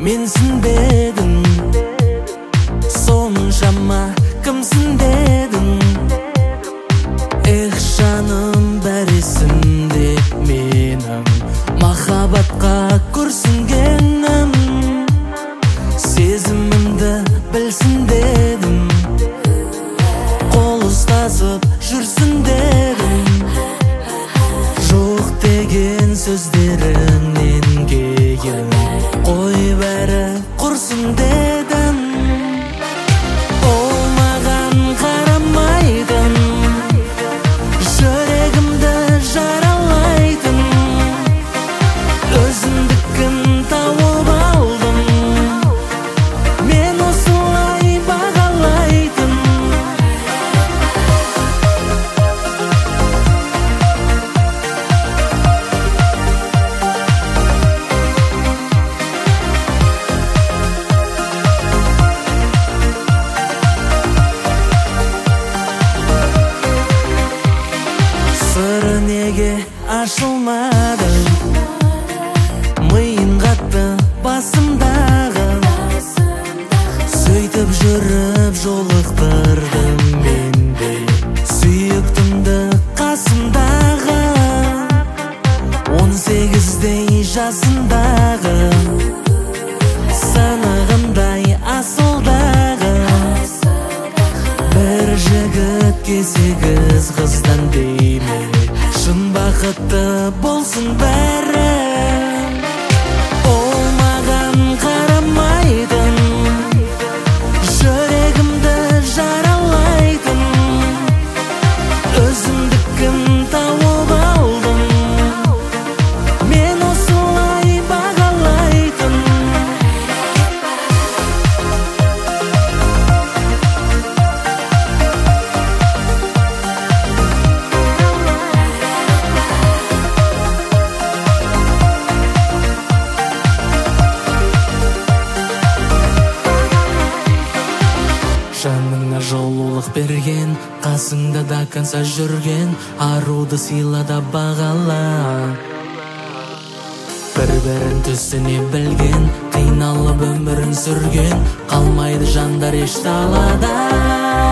менсің дедің, соншама кімсің дедің. Эх, жаным бәресінде менің махаббатқа көрсінгенім, сезімімді білсін дедім, қол ұстасып жүрсін дедім. Жоқ деген сөздеріңнен кейін қой бәрі құрсын дедім. Ол маған қарамайтын, жүрегімді жаралайтын, өзімдікін тауып алдым, мен осылай бағалайтын. Сыры неге ашылмады, миым қатты басымдағы, сөйтіп жүріп жолықтырдым мен де сүйіктімді қасымдағы. 18-дей жасындағы, сынығымдай асылдағы, бір жігітке 8 қыздан деймін, шын бақытты болсын бәрі. Ол маған қарамайтын, жүрегімді жаралайтын, өзімдікін тауып алдым, мен осылай бағалайтын. Жаныңа жылулық берген, қасыңда да канса жүрген, аруды сыйла да бағала. Бір-бірін түсіне білген, қиналып өмірін сүрген, қалмайды жандар еш талада.